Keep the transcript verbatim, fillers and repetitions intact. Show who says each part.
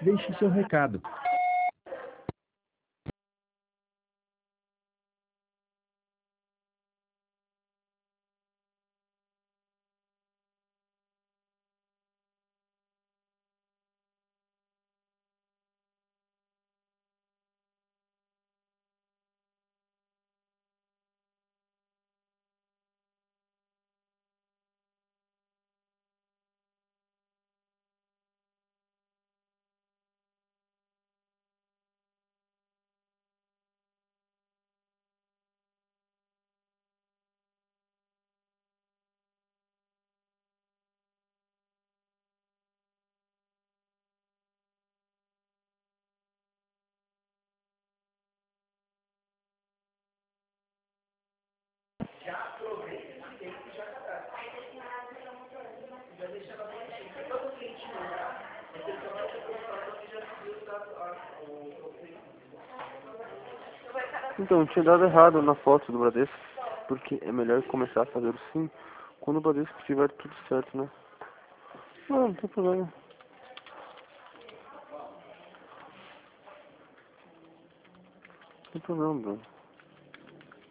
Speaker 1: Deixe seu recado.
Speaker 2: Então, tinha dado errado na foto do Bradesco, porque é melhor começar a fazer o sim quando o Bradesco tiver tudo certo, né? Não, não tem problema. Não tem problema, Bruno.